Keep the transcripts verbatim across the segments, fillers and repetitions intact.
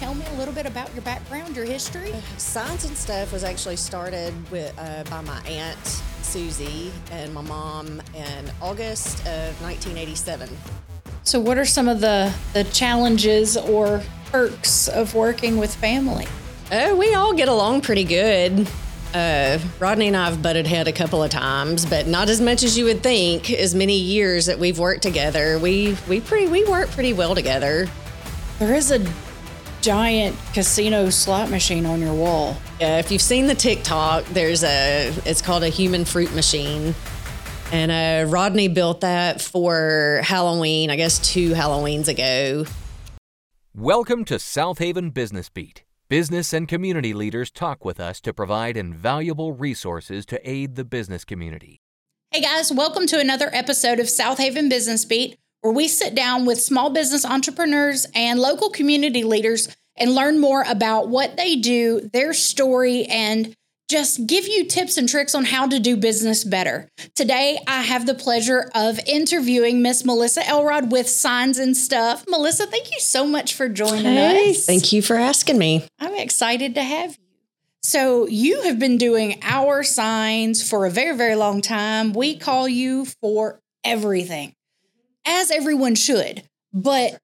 tell me a little bit about your background, your history? Signs and Stuff was actually started with uh, by my aunt Susie and my mom in August of nineteen eighty-seven. So what are some of the, the challenges or perks of working with family? Oh, we all get along pretty good. Uh, Rodney and I have butted head a couple of times, but not as much as you would think. As many years that we've worked together, we we pretty we work pretty well together. There is a giant casino slot machine on your wall. Yeah, if you've seen the TikTok, there's a it's called a human fruit machine, and uh, Rodney built that for Halloween. I guess two Halloweens ago. Welcome to South Haven Business Beat. Business and community leaders talk with us to provide invaluable resources to aid the business community. Hey guys, welcome to another episode of South Haven Business Beat, where we sit down with small business entrepreneurs and local community leaders and learn more about what they do, their story, and just give you tips and tricks on how to do business better. Today, I have the pleasure of interviewing Miss Melissa Elrod with Signs and Stuff. Melissa, thank you so much for joining Hey, us. thank you for asking me. I'm excited to have you. So you have been doing our signs for a very, very long time. We call you for everything, as everyone should. But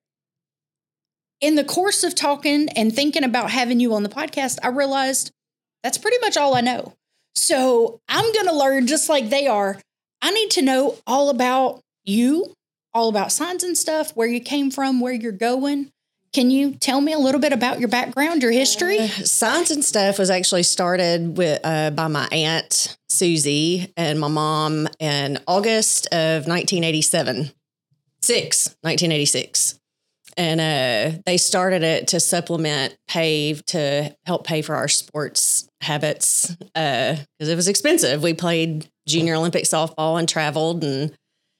in the course of talking and thinking about having you on the podcast, I realized that's pretty much all I know. So I'm going to learn just like they are. I need to know all about you, all about Signs and Stuff, where you came from, where you're going. Can you tell me a little bit about your background, your history? Uh, Signs and Stuff was actually started with uh, by my aunt Susie and my mom in August of nineteen eighty-seven. Six, nineteen eighty-six. And uh, they started it to supplement pay, to help pay for our sports habits, because uh, it was expensive. We played junior Olympic softball and traveled. And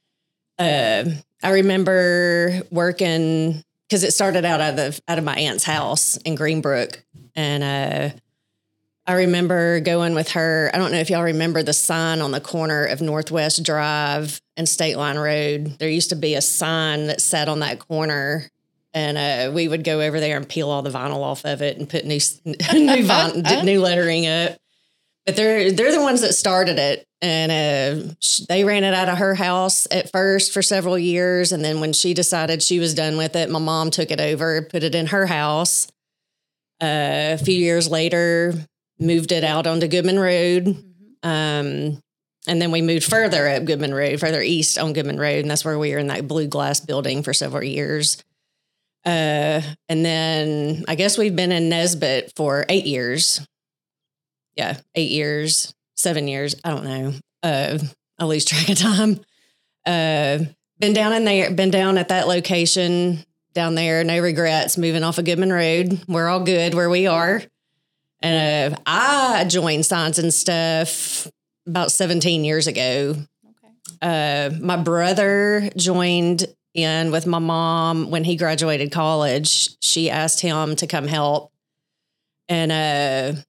uh, I remember working, because it started out of, the, out of my aunt's house in Greenbrook. And uh, I remember going with her. I don't know if y'all remember the sign on the corner of Northwest Drive and State Line Road. There used to be a sign that sat on that corner. And uh, we would go over there and peel all the vinyl off of it and put new new, vinyl, new lettering up. But they're they're the ones that started it, and uh, sh- they ran it out of her house at first for several years, and then when she decided she was done with it, my mom took it over, put it in her house. Uh, a few years later, moved it out onto Goodman Road, mm-hmm. um, and then we moved further up Goodman Road, further east on Goodman Road, and that's where we were in that blue glass building for several years. Uh, and then I guess we've been in Nesbitt for eight years. Yeah, eight years, seven years. I don't know. Uh, I lose track of time. Uh, been down in there, been down at that location down there. No regrets moving off of Goodman Road. We're all good where we are. And uh, I joined Signs and Stuff about seventeen years ago. Okay. Uh, my brother joined in with my mom when he graduated college. She asked him to come help. And uh,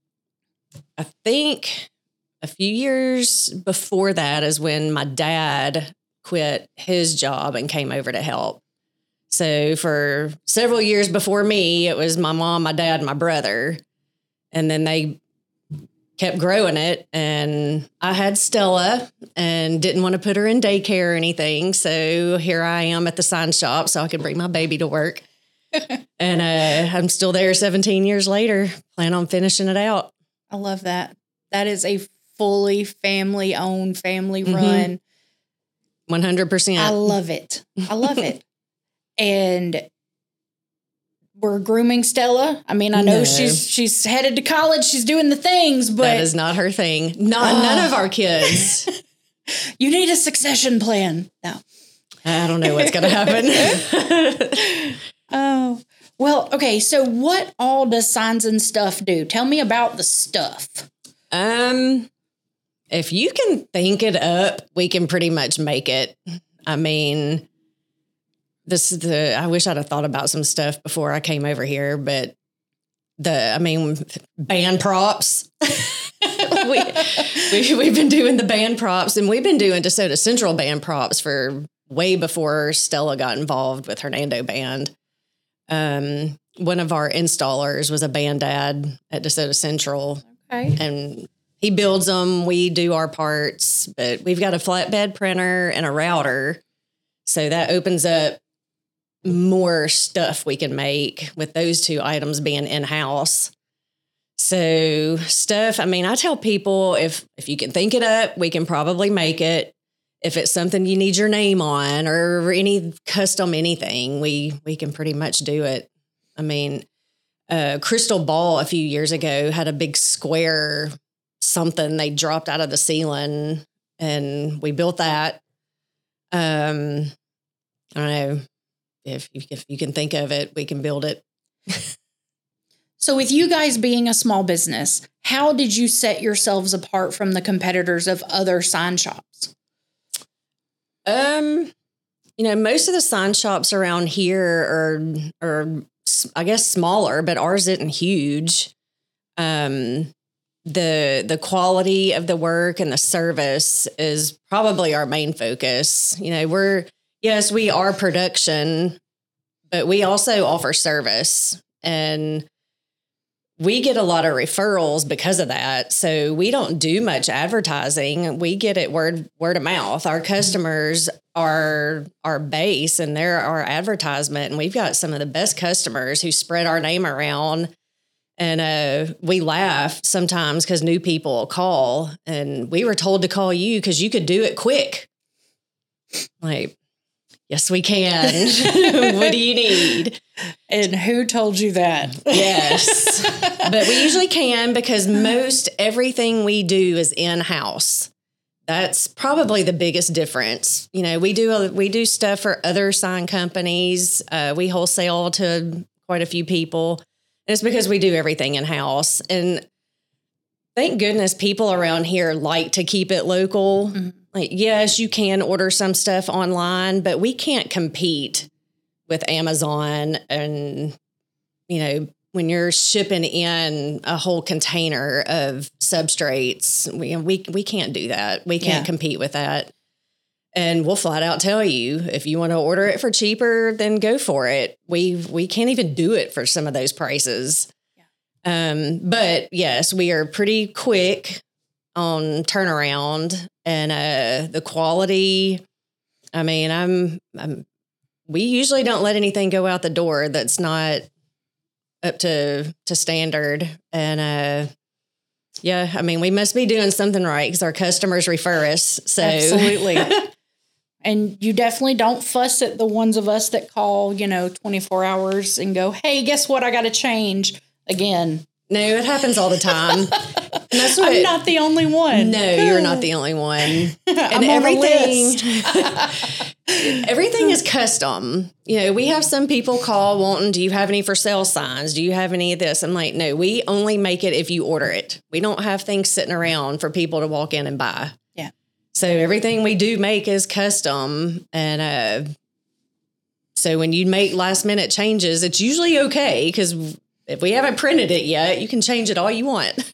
I think a few years before that is when my dad quit his job and came over to help. So for several years before me, it was my mom, my dad, and my brother. And then they kept growing it, and I had Stella and didn't want to put her in daycare or anything. So here I am at the sign shop so I could bring my baby to work. And uh, I'm still there seventeen years later, plan on finishing it out. I love that. That is a fully family owned, family mm-hmm. run. one hundred percent. I love it. I love it. And we're grooming Stella. I mean, I know no. she's she's headed to college. She's doing the things, but that is not her thing. Not uh, none of our kids. You need a succession plan. No, I don't know what's going to happen. Oh, well, okay. So, what all does Signs and Stuff do? Tell me about the stuff. Um, if you can think it up, we can pretty much make it. I mean. This is the, I wish I'd have thought about some stuff before I came over here, but the, I mean, band props. we, we, we've been doing the band props, and we've been doing DeSoto Central band props for way before Stella got involved with Hernando Band. Um, one of our installers was a band dad at DeSoto Central. Okay. And he builds them. We do our parts, but we've got a flatbed printer and a router. So that opens up more stuff we can make with those two items being in-house. So stuff, I mean, I tell people if if you can think it up, we can probably make it. If it's something you need your name on or any custom anything, we we can pretty much do it. I mean, uh, Crystal Ball a few years ago had a big square something they dropped out of the ceiling, and we built that. Um, I don't know if you, if you can think of it, we can build it. So with you guys being a small business, how did you set yourselves apart from the competitors of other sign shops? Um, you know, most of the sign shops around here are, are, I guess, smaller, but ours isn't huge. Um, the the quality of the work and the service is probably our main focus. You know, we're yes, we are production, but we also offer service, and we get a lot of referrals because of that. So we don't do much advertising. We get it word word of mouth. Our customers are our base, and they're our advertisement. And we've got some of the best customers who spread our name around. And uh, we laugh sometimes because new people call, and we were told to call you because you could do it quick. Like, yes, we can. What do you need? And who told you that? Yes. But we usually can because most everything we do is in-house. That's probably the biggest difference. You know, we do a, we do stuff for other sign companies. Uh, we wholesale to quite a few people. And it's because we do everything in-house. And thank goodness people around here like to keep it local. Mm-hmm. Like, yes, you can order some stuff online, but we can't compete with Amazon. And, you know, when you're shipping in a whole container of substrates, we we, we can't do that. We can't yeah. compete with that. And we'll flat out tell you, if you want to order it for cheaper, then go for it. We we can't even do it for some of those prices. Yeah. Um, but yes, we are pretty quick on turnaround, and uh, the quality. I mean, I'm, I'm. We usually don't let anything go out the door that's not up to to standard. And uh, yeah, I mean, we must be doing something right because our customers refer us. So absolutely. And you definitely don't fuss at the ones of us that call, you know, twenty-four hours and go, hey, guess what? I got to change again. No, it happens all the time. And that's what, I'm not the only one. No, you're not the only one. And I'm everything, everything is custom. You know, we have some people call wanting, do you have any for sale signs? Do you have any of this? I'm like, no, we only make it if you order it. We don't have things sitting around for people to walk in and buy. So everything we do make is custom. And uh, so when you make last minute changes, it's usually okay because if we haven't printed it yet, you can change it all you want.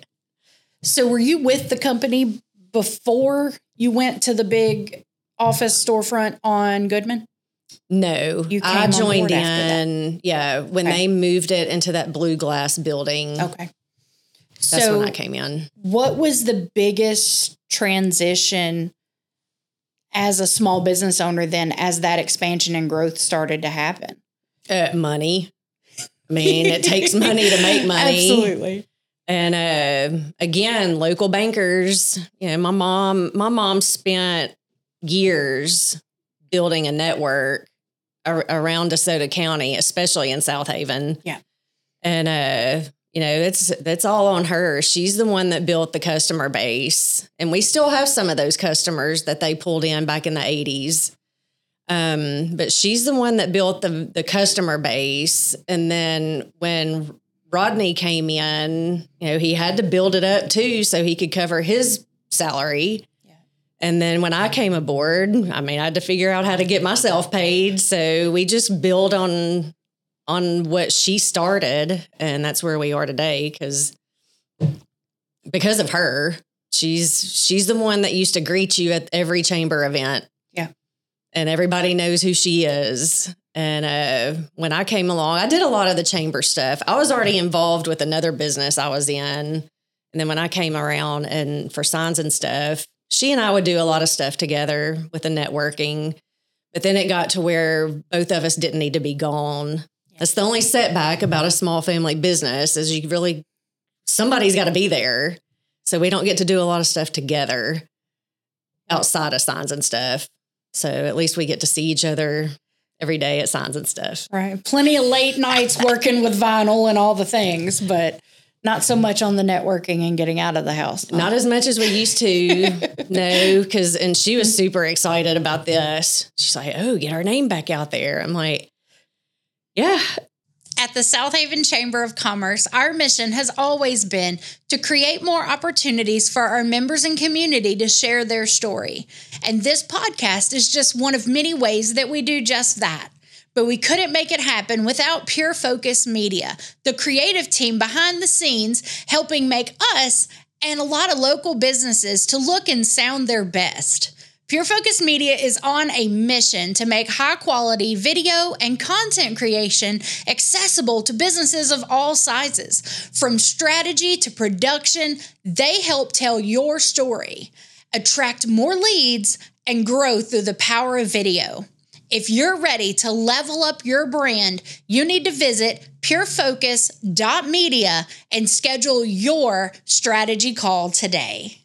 So were you with the company before you went to the big office storefront on Goodman? No, you came I joined in. That. Yeah, when okay. they moved it into that blue glass building. Okay. That's so when I came in. What was the biggest transition as a small business owner then as that expansion and growth started to happen? Uh, money. I mean, it takes money to make money. Absolutely. And uh, again, local bankers. You know, my mom, my mom spent years building a network ar- around DeSoto County, especially in South Haven. Yeah. And uh you know, it's that's all on her. She's the one that built the customer base. And we still have some of those customers that they pulled in back in the eighties. Um, but she's the one that built the, the customer base. And then when Rodney came in, you know, he had to build it up too so he could cover his salary. Yeah. And then when I came aboard, I mean, I had to figure out how to get myself paid. So we just build on on what she started, and that's where we are today because because of her. She's she's the one that used to greet you at every chamber event. Yeah. And everybody knows who she is. And uh, when I came along, I did a lot of the chamber stuff. I was already involved with another business I was in. And then when I came around and for signs and stuff, she and I would do a lot of stuff together with the networking. But then it got to where both of us didn't need to be gone. That's the only setback about a small family business is you really, somebody's got to be there. So we don't get to do a lot of stuff together outside of signs and stuff. So at least we get to see each other every day at signs and stuff. Right. Plenty of late nights working with vinyl and all the things, but not so much on the networking and getting out of the house. No. Not as much as we used to. No, because, and she was super excited about this. She's like, oh, get our name back out there. I'm like, yeah. At the South Haven Chamber of Commerce, our mission has always been to create more opportunities for our members and community to share their story. And this podcast is just one of many ways that we do just that. But we couldn't make it happen without Pure Focus Media, the creative team behind the scenes helping make us and a lot of local businesses to look and sound their best. Pure Focus Media is on a mission to make high-quality video and content creation accessible to businesses of all sizes. From strategy to production, they help tell your story, attract more leads, and grow through the power of video. If you're ready to level up your brand, you need to visit pure focus dot media and schedule your strategy call today.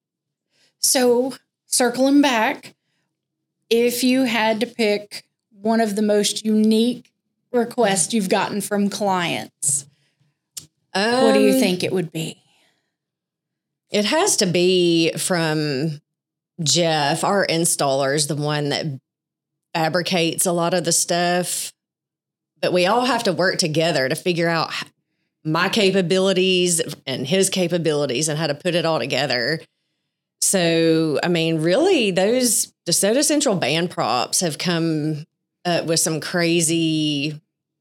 So, circling back, if you had to pick one of the most unique requests you've gotten from clients, um, what do you think it would be? It has to be from Jeff, our installer, is the one that fabricates a lot of the stuff, but we all have to work together to figure out my capabilities and his capabilities and how to put it all together. So, I mean, really, those DeSoto Central band props have come up with some crazy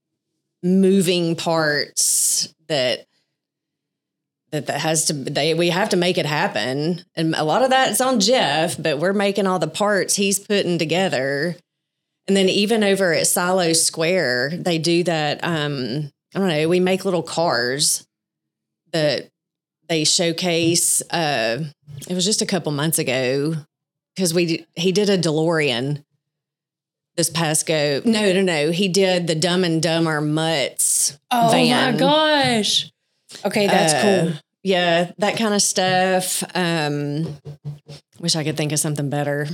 moving parts that that that has to they we have to make it happen, and a lot of that is on Jeff, but we're making all the parts he's putting together. And then even over at Silo Square, they do that. Um, I don't know. We make little cars that they showcase. Uh, it was just a couple months ago because we he did a DeLorean this past go. No, no, no. He did the Dumb and Dumber Mutts Oh van. my gosh. Okay, that's Uh, cool. Yeah, that kind of stuff. Um, wish I could think of something better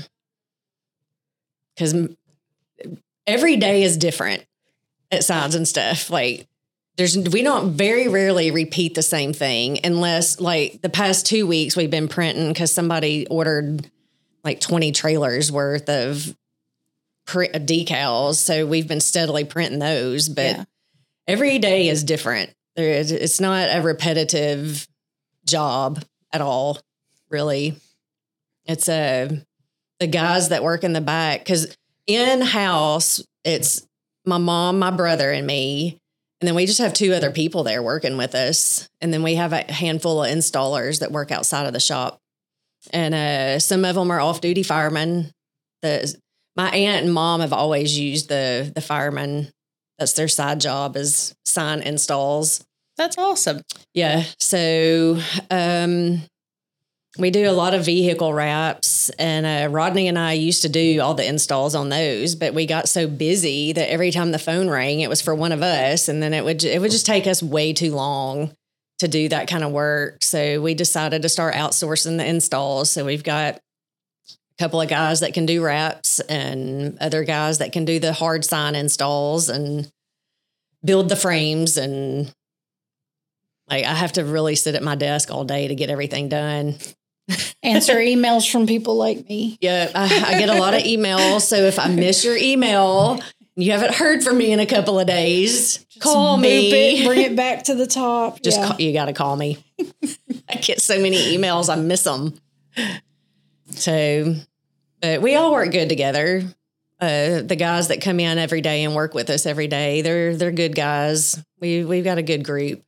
because every day is different at signs and stuff. Like there's, we don't very rarely repeat the same thing unless like the past two weeks we've been printing because somebody ordered like twenty trailers worth of print decals. So we've been steadily printing those, but Yeah. every day is different. There is, it's not a repetitive job at all, really. It's a, the guys that work in the back, because in-house, it's my mom, my brother, and me. And then we just have two other people there working with us. And then we have a handful of installers that work outside of the shop. And uh, some of them are off-duty firemen. The, my aunt and mom have always used the the firemen. That's their side job, is sign installs. That's awesome. Yeah. So um, we do a lot of vehicle wraps, and uh, Rodney and I used to do all the installs on those, but we got so busy that every time the phone rang, it was for one of us, and then it would it would just take us way too long to do that kind of work. So we decided to start outsourcing the installs. So we've got a couple of guys that can do wraps and other guys that can do the hard sign installs and build the frames. And like, I have to really sit at my desk all day to get everything done. Answer emails from people like me. Yeah, I, I get a lot of emails. So if I miss your email, and you haven't heard from me in a couple of days, Just call boop me. It, bring it back to the top. Just yeah. call, you got to call me. I get so many emails, I miss them. So, but we all work good together. Uh, the guys that come in every day and work with us every day, they're they're good guys. We we've got a good group.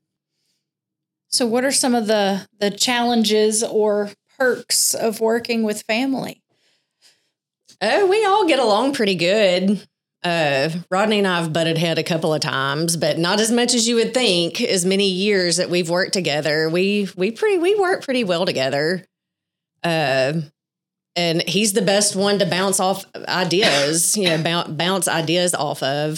So what are some of the the challenges or perks of working with family? Oh, we all get along pretty good. Uh, Rodney and I have butted head a couple of times, but not as much as you would think. As many years that we've worked together, we we pretty we work pretty well together. Uh, and he's the best one to bounce off ideas, you know, bounce, bounce ideas off of.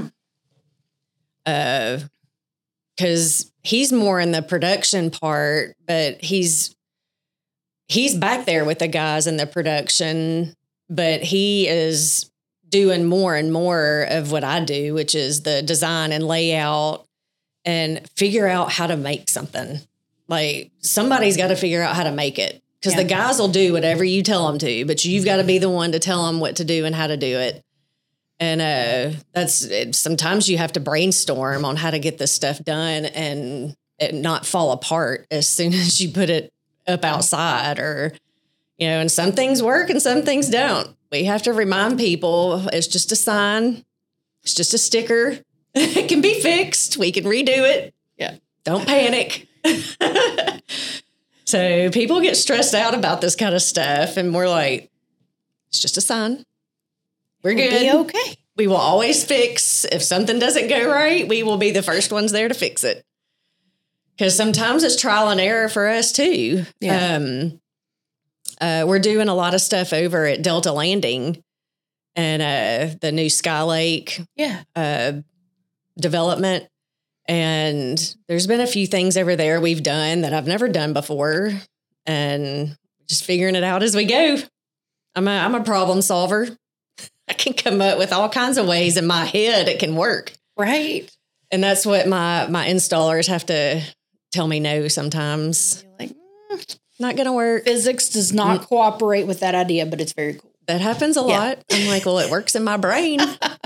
Uh, because he's more in the production part, but he's he's back there with the guys in the production, but he is doing more and more of what I do, which is the design and layout and figure out how to make something. Like somebody's got to figure out how to make it because yeah. the guys will do whatever you tell them to, but you've got to be the one to tell them what to do and how to do it. And uh, that's it, sometimes you have to brainstorm on how to get this stuff done and it not fall apart as soon as you put it up outside or, you know, and some things work and some things don't. We have to remind people it's just a sign. It's just a sticker. It can be fixed. We can redo it. Yeah. Don't panic. So people get stressed out about this kind of stuff. And we're like, it's just a sign. We're good. We'll be okay. We will always fix. If something doesn't go right, we will be the first ones there to fix it. Because sometimes it's trial and error for us too. Yeah. Um, Uh, we're doing a lot of stuff over at Delta Landing and uh, the new Sky Lake yeah. uh, development. And there's been a few things over there we've done that I've never done before and just figuring it out as we go. I'm a, I'm a problem solver. I can come up with all kinds of ways in my head it can work. Right. And that's what my, my installers have to tell me no sometimes. You're like, mm. Not going to work. Physics does not mm. cooperate with that idea, but it's very cool. That happens a yeah. lot. I'm like, well, it works in my brain.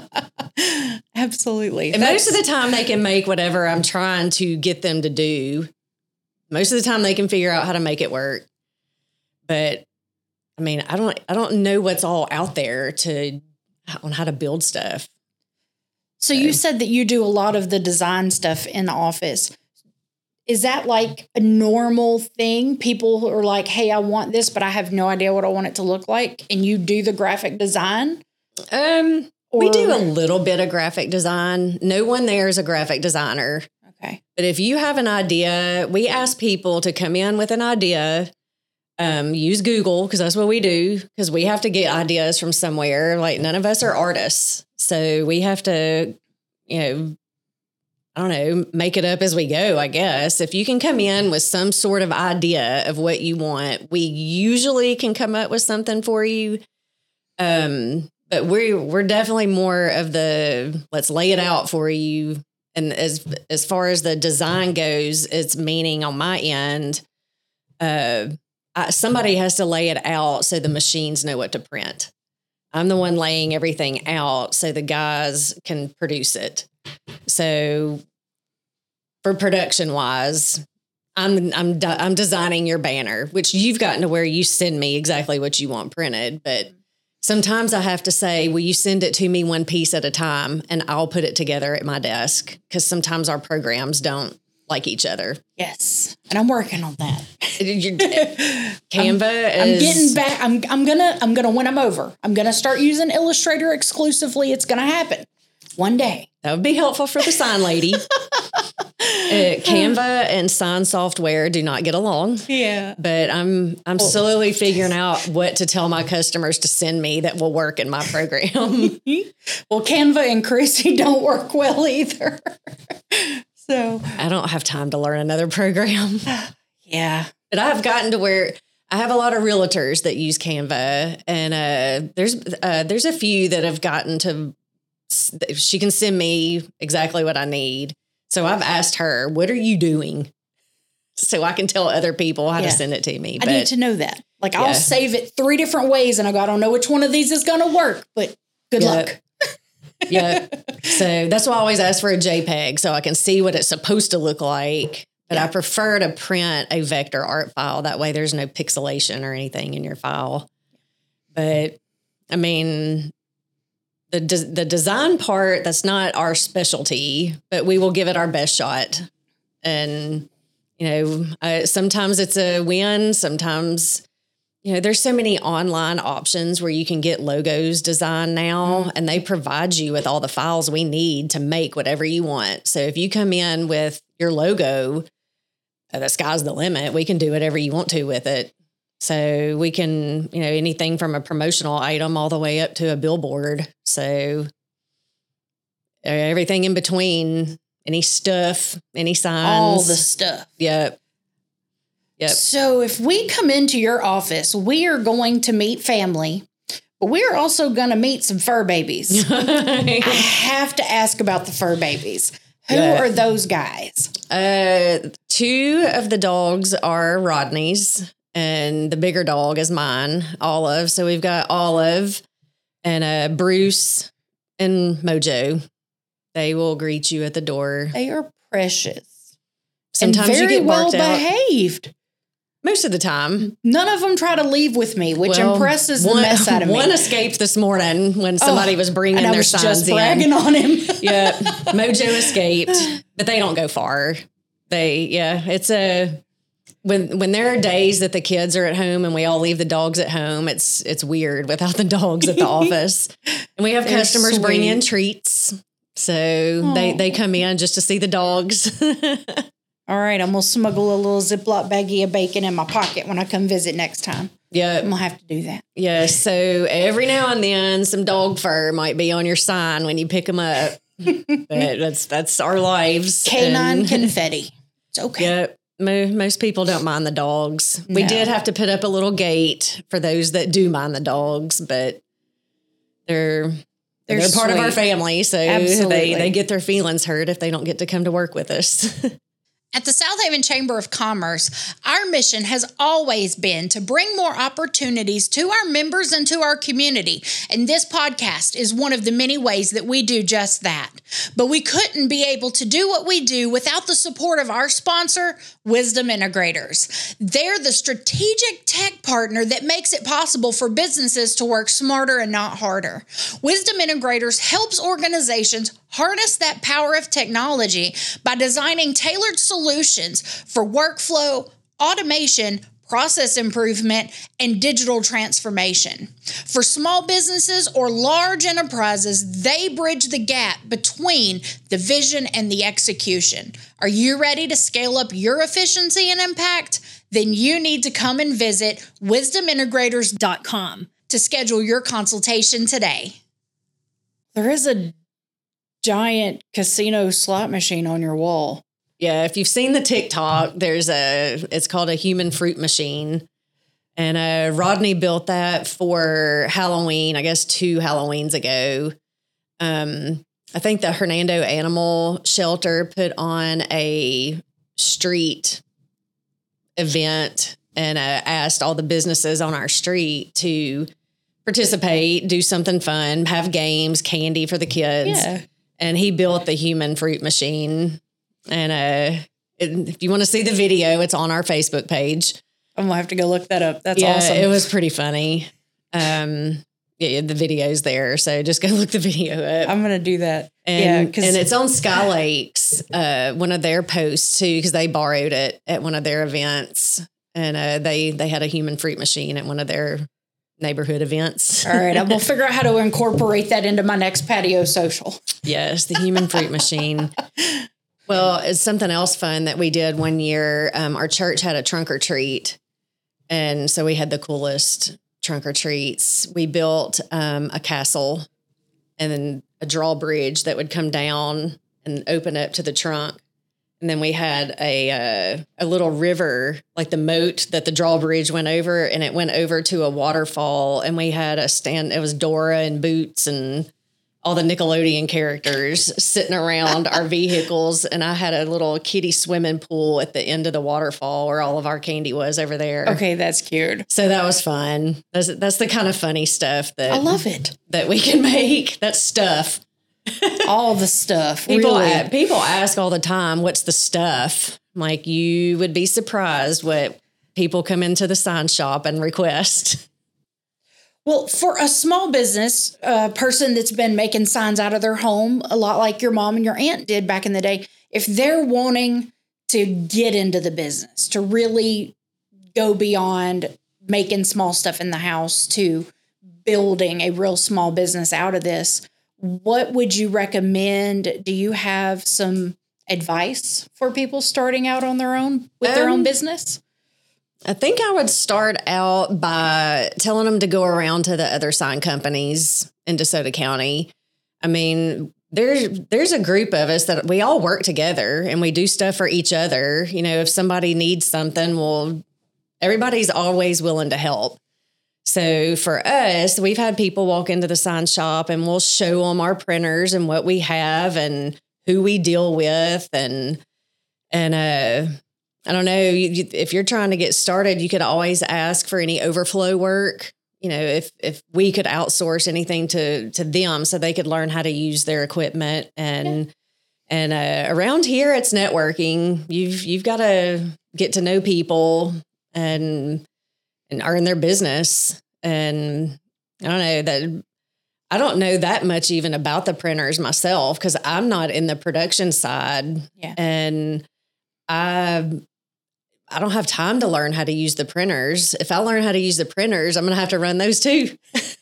Absolutely. And most of the time they can make whatever I'm trying to get them to do. Most of the time they can figure out how to make it work. But I mean, I don't, I don't know what's all out there to, on how to build stuff. So, so you said that you do a lot of the design stuff in the office. Is that like a normal thing? People are like, hey, I want this, but I have no idea what I want it to look like. And you do the graphic design? Um, or- we do a little bit of graphic design. No one there is a graphic designer. Okay. But if you have an idea, we ask people to come in with an idea, um, use Google, because that's what we do, because we have to get ideas from somewhere. Like none of us are artists. So we have to, you know, I don't know, make it up as we go, I guess. If you can come in with some sort of idea of what you want, we usually can come up with something for you. Um, but we're, we're definitely more of the, let's lay it out for you. And as, as far as the design goes, it's meaning on my end, uh, I, somebody has to lay it out so the machines know what to print. I'm the one laying everything out so the guys can produce it. So for production wise, I'm I'm I'm designing your banner, which you've gotten to where you send me exactly what you want printed. But sometimes I have to say, will you send it to me one piece at a time and I'll put it together at my desk? Because sometimes our programs don't like each other. Yes. And I'm working on that. Canva I'm, is I'm getting back. I'm I'm gonna I'm gonna win them over. I'm gonna start using Illustrator exclusively. It's gonna happen one day. That would be helpful for the sign lady. uh, Canva and sign software do not get along. Yeah. But I'm I'm oh. slowly figuring out what to tell my customers to send me that will work in my program. Well, Canva and Chrissy don't work well either. So I don't have time to learn another program. Yeah. But I've gotten to where I have a lot of realtors that use Canva, and uh, there's uh, there's a few that have gotten to, she can send me exactly what I need. So I've asked her, what are you doing? So I can tell other people how yeah. to send it to me. I but, need to know that. Like yeah. I'll save it three different ways and I go, I don't know which one of these is going to work, but good yeah. luck. Yeah. So that's why I always ask for a JPEG so I can see what it's supposed to look like. But yeah. I prefer to print a vector art file. That way there's no pixelation or anything in your file. But I mean, the de- the design part, that's not our specialty, but we will give it our best shot. And, you know, uh, sometimes it's a win. Sometimes you know, there's so many online options where you can get logos designed now, mm-hmm. and they provide you with all the files we need to make whatever you want. So if you come in with your logo, uh, the sky's the limit. We can do whatever you want to with it. So we can, you know, anything from a promotional item all the way up to a billboard. So everything in between, any stuff, any signs. All the stuff. Yep. Yep. So if we come into your office, we are going to meet family, but we're also going to meet some fur babies. I have to ask about the fur babies. Who yeah. are those guys? Uh, two of the dogs are Rodney's, and the bigger dog is mine, Olive. So we've got Olive and uh, Bruce and Mojo. They will greet you at the door. They are precious. Sometimes and very you get well barked out. behaved. Most of the time. None of them try to leave with me, which well, impresses one, the mess out of me. One escaped this morning when somebody oh, was bringing and their I was signs just in. bragging on him. Yeah, Mojo escaped, but they don't go far. They, yeah, it's a when when there are days that the kids are at home and we all leave the dogs at home. It's it's weird without the dogs at the office, and we have They're customers sweet. bring in treats, so Aww. they they come in just to see the dogs. All right, I'm going to smuggle a little Ziploc baggie of bacon in my pocket when I come visit next time. Yeah. I'm going to have to do that. Yeah, so every now and then some dog fur might be on your sign when you pick them up. But that's that's our lives. Canine and, confetti. It's okay. Yeah, mo- most people don't mind the dogs. No. We did have to put up a little gate for those that do mind the dogs, but they're... They're, they're part of our family, so they, they get their feelings hurt if they don't get to come to work with us. At the South Haven Chamber of Commerce, our mission has always been to bring more opportunities to our members and to our community, and this podcast is one of the many ways that we do just that. But we couldn't be able to do what we do without the support of our sponsor, Wisdom Integrators. They're the strategic tech partner that makes it possible for businesses to work smarter and not harder. Wisdom Integrators helps organizations harness that power of technology by designing tailored solutions for workflow, automation, process improvement, and digital transformation. For small businesses or large enterprises, they bridge the gap between the vision and the execution. Are you ready to scale up your efficiency and impact? Then you need to come and visit wisdom integrators dot com to schedule your consultation today. There is a giant casino slot machine on your wall. Yeah, if you've seen the TikTok, there's a, it's called a human fruit machine. And uh, Rodney built that for Halloween, I guess two Halloweens ago. Um, I think the Hernando Animal Shelter put on a street event and uh, asked all the businesses on our street to participate, do something fun, have games, candy for the kids. Yeah. And he built the human fruit machine. And uh, it, if you want to see the video, it's on our Facebook page. I'm going to have to go look that up. That's yeah, awesome. It was pretty funny. Um, yeah, the video's there. So just go look the video up. I'm going to do that. And, yeah, and it's on Sky Lakes, uh, one of their posts too, because they borrowed it at one of their events. And uh, they, they had a human fruit machine at one of their neighborhood events. All right. I'm going to figure out how to incorporate that into my next patio social. Yes, the human fruit machine. Well, it's something else fun that we did one year. Um, our church had a trunk or treat. And so we had the coolest trunk or treats. We built um, a castle and then a drawbridge that would come down and open up to the trunk. And then we had a uh, a little river, like the moat that the drawbridge went over, and it went over to a waterfall. And we had a stand. It was Dora and Boots and all the Nickelodeon characters sitting around our vehicles. And I had a little kiddie swimming pool at the end of the waterfall where all of our candy was over there. Okay, that's cute. So that was fun. That's that's the kind of funny stuff that I love it that we can make. That's stuff. All the stuff. People really. a, people ask all the time, "What's the stuff?" Like, you would be surprised what people come into the sign shop and request. Well, for a small business, a person that's been making signs out of their home, a lot like your mom and your aunt did back in the day, if they're wanting to get into the business, to really go beyond making small stuff in the house to building a real small business out of this. What would you recommend? Do you have some advice for people starting out on their own with um, their own business? I think I would start out by telling them to go around to the other sign companies in DeSoto County. I mean, there's there's a group of us that we all work together and we do stuff for each other. You know, if somebody needs something, well, everybody's always willing to help. So for us, we've had people walk into the sign shop and we'll show them our printers and what we have and who we deal with. And, and, uh, I don't know, you, you, if you're trying to get started, you could always ask for any overflow work. You know, if, if we could outsource anything to, to them so they could learn how to use their equipment. And, yeah. and, uh, around here it's networking. You've, you've got to get to know people and, and earn their business. And I don't know that I don't know that much even about the printers myself because I'm not in the production side. Yeah. And I, I don't have time to learn how to use the printers. If I learn how to use the printers, I'm going to have to run those too.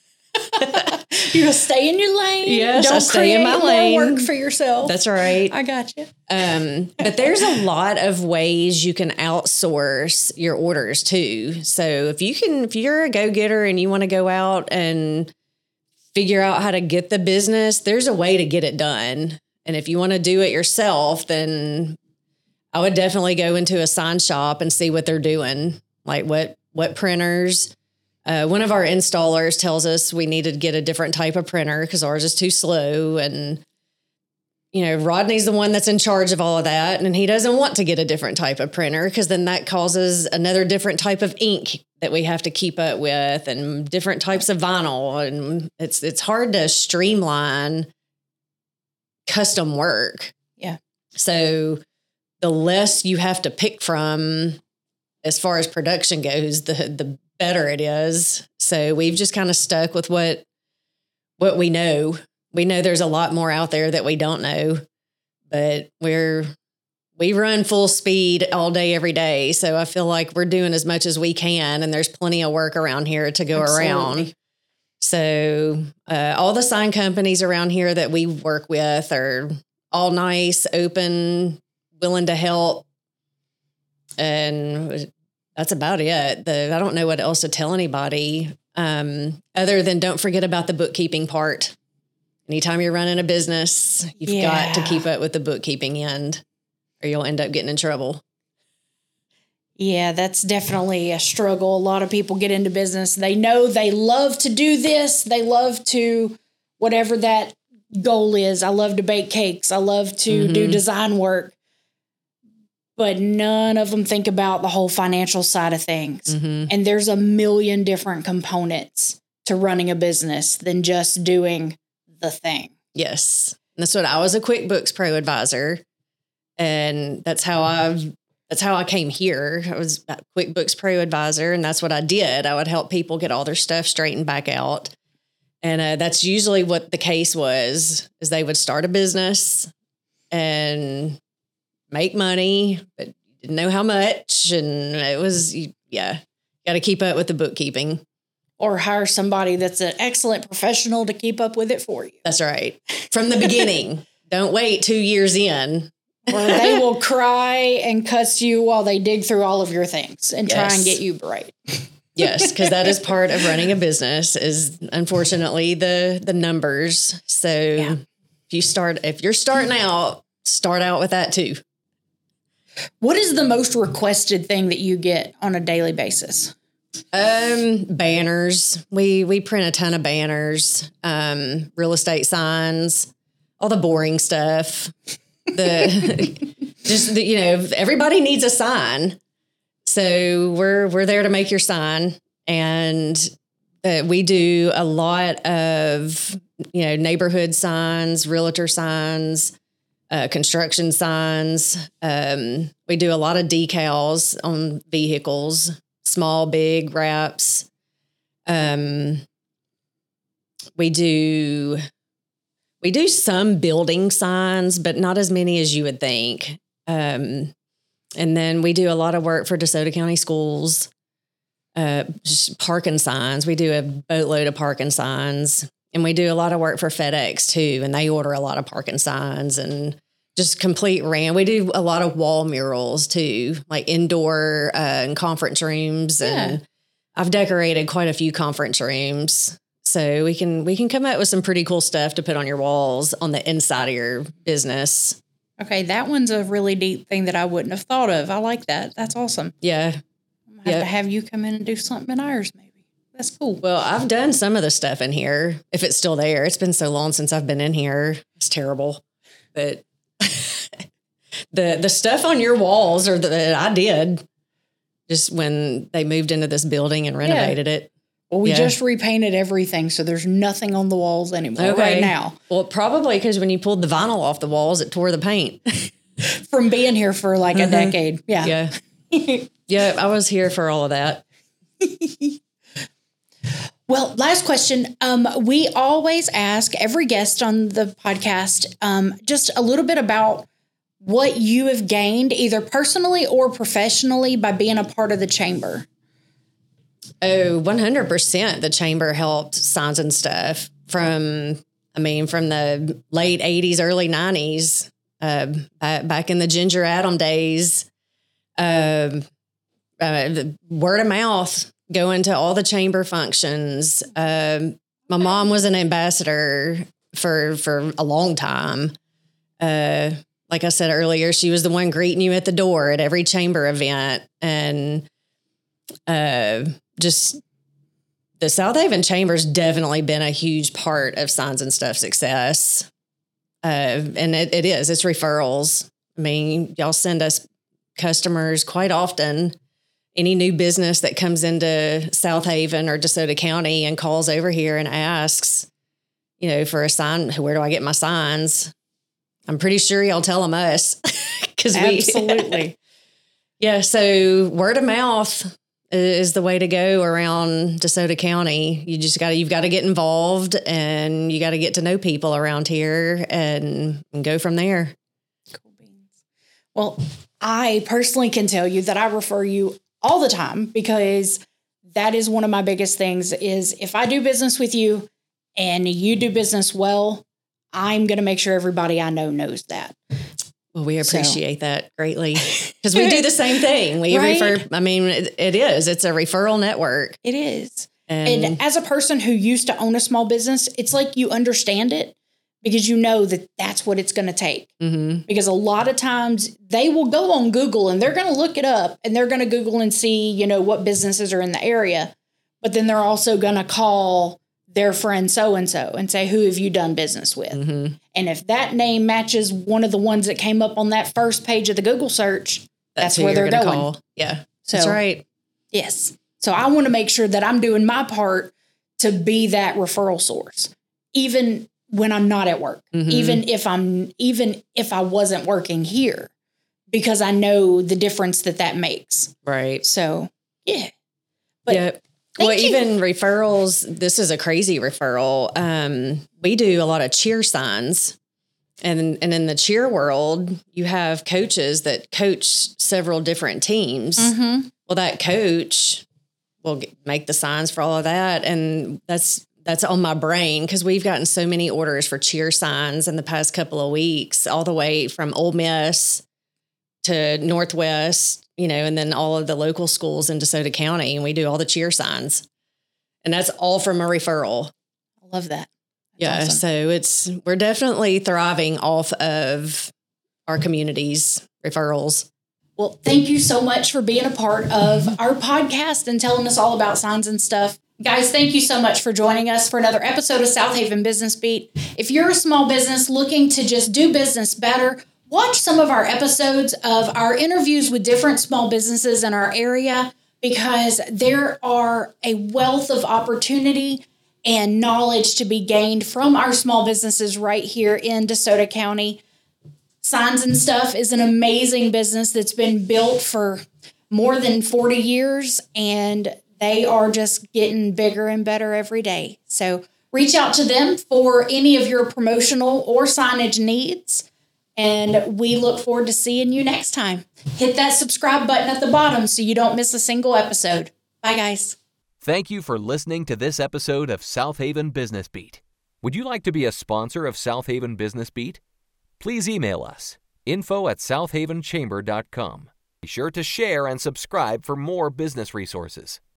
You'll stay in your lane. Yes, Don't I stay in my more lane. Work for yourself. That's right. I got you. Um, but there's a lot of ways you can outsource your orders too. So if you can, if you're a go-getter and you want to go out and figure out how to get the business, there's a way to get it done. And if you want to do it yourself, then I would definitely go into a sign shop and see what they're doing. Like what, what printers. Uh, one of our installers tells us we need to get a different type of printer because ours is too slow. And, you know, Rodney's the one that's in charge of all of that. And he doesn't want to get a different type of printer because then that causes another different type of ink that we have to keep up with and different types of vinyl. And it's, it's hard to streamline custom work. Yeah. So the less you have to pick from as far as production goes, the, the better it is. So we've just kind of stuck with what what we know. We know there's a lot more out there that we don't know, but we're we run full speed all day, every day. So I feel like we're doing as much as we can, and there's plenty of work around here to go Absolutely. around. So uh, all the sign companies around here that we work with are all nice, open, willing to help, and that's about it. The, I don't know what else to tell anybody um, other than don't forget about the bookkeeping part. Anytime you're running a business, you've yeah. got to keep up with the bookkeeping end or you'll end up getting in trouble. Yeah, that's definitely a struggle. A lot of people get into business. They know they love to do this. They love to, whatever that goal is. I love to bake cakes. I love to mm-hmm. do design work. But none of them think about the whole financial side of things. Mm-hmm. And there's a million different components to running a business than just doing the thing. Yes. And that's what I was a QuickBooks Pro advisor. And that's how I that's how I came here. I was a QuickBooks Pro advisor, and that's what I did. I would help people get all their stuff straightened back out. And uh, that's usually what the case was, is they would start a business and make money, but didn't know how much. And it was, yeah, got to keep up with the bookkeeping. Or hire somebody that's an excellent professional to keep up with it for you. That's right. From the beginning. Don't wait two years in. Or they will cry and cuss you while they dig through all of your things and yes. try and get you right. Yes, because that is part of running a business is unfortunately the the numbers. So yeah. if you start, if you're starting out, start out with that too. What is the most requested thing that you get on a daily basis? Um, banners. We we print a ton of banners, um, real estate signs, all the boring stuff. The just the, you know, everybody needs a sign. So we're we're there to make your sign, and uh, we do a lot of you know neighborhood signs, realtor signs. Uh, construction signs. Um, we do a lot of decals on vehicles, small, big wraps. Um, we do we do some building signs, but not as many as you would think. Um, and then we do a lot of work for DeSoto County schools. uh, just parking signs. We do a boatload of parking signs, and we do a lot of work for FedEx too. And they order a lot of parking signs and just complete ran. We do a lot of wall murals too, like indoor uh, and conference rooms. Yeah. And I've decorated quite a few conference rooms. So we can we can come up with some pretty cool stuff to put on your walls on the inside of your business. Okay, that one's a really neat thing that I wouldn't have thought of. I like that. That's awesome. Yeah. I'm gonna have Yeah. to have you come in and do something in ours, maybe. That's cool. Well, I've done some of the stuff in here, if it's still there. It's been so long since I've been in here. It's terrible. But the the stuff on your walls or that I did just when they moved into this building and renovated it. Well, we Yeah. just repainted everything, so there's nothing on the walls anymore Okay. right now. Well, probably because when you pulled the vinyl off the walls, it tore the paint. From being here for like a decade. Yeah. Yeah. Yeah, I was here for all of that. Well, last question. Um, we always ask every guest on the podcast um, just a little bit about what you have gained, either personally or professionally, by being a part of the chamber. Oh, one hundred percent. The chamber helped Signs and Stuff from, I mean, from the late eighties, early nineties, uh, back, back in the Ginger Adam days. Um, uh, the word of mouth, going to all the chamber functions. Um, my mom was an ambassador for for a long time. Uh, like I said earlier, she was the one greeting you at the door at every chamber event. And uh, just the South Haven Chamber's definitely been a huge part of Signs and Stuff success. Uh, and it, it is, it's referrals. I mean, y'all send us customers quite often. Any new business that comes into South Haven or DeSoto County and calls over here and asks, you know, for a sign, where do I get my signs? I'm pretty sure y'all tell them us. Cause Absolutely. we, yeah. So word of mouth is the way to go around DeSoto County. You just got to, you've got to get involved and you got to get to know people around here and, and go from there. Cool beans. Well, I personally can tell you that I refer you all the time because that is one of my biggest things is if I do business with you and you do business well, I'm going to make sure everybody I know knows that. Well, we appreciate So. that greatly because we do the same thing. We Right? refer, I mean, it, it is, it's a referral network. It is. And, And as a person who used to own a small business, it's like you understand it because you know that that's what it's going to take. mm-hmm. Because a lot of times they will go on Google and they're going to look it up and they're going to Google and see, you know, what businesses are in the area. But then they're also going to call their friend so-and-so and say, who have you done business with? Mm-hmm. And if that name matches one of the ones that came up on that first page of the Google search, that's, who where you're they're gonna going. call. Yeah, So, that's right. Yes. So I want to make sure that I'm doing my part to be that referral source, even when I'm not at work, Mhm. even if I'm, even if I wasn't working here, because I know the difference that that makes. Right. So, yeah. But yeah. Well, thank you. even referrals, this is a crazy referral. Um, we do a lot of cheer signs. And, and in the cheer world, you have coaches that coach several different teams. Mhm. Well, that coach will get, make the signs for all of that. And that's that's on my brain because we've gotten so many orders for cheer signs in the past couple of weeks, all the way from Ole Miss to Northwest, you know, and then all of the local schools in DeSoto County. And we do all the cheer signs. And that's all from a referral. I love that. That's Yeah. awesome. So it's, we're definitely thriving off of our community's referrals. Well, thank you so much for being a part of our podcast and telling us all about Signs and Stuff. Guys, thank you so much for joining us for another episode of South Haven Business Beat. If you're a small business looking to just do business better, watch some of our episodes of our interviews with different small businesses in our area because there are a wealth of opportunity and knowledge to be gained from our small businesses right here in DeSoto County. Signs and Stuff is an amazing business that's been built for more than forty years, and they are just getting bigger and better every day. So reach out to them for any of your promotional or signage needs, and we look forward to seeing you next time. Hit that subscribe button at the bottom so you don't miss a single episode. Bye, guys. Thank you for listening to this episode of South Haven Business Beat. Would you like to be a sponsor of South Haven Business Beat? Please email us, info at southavenchamber dot com. Be sure to share and subscribe for more business resources.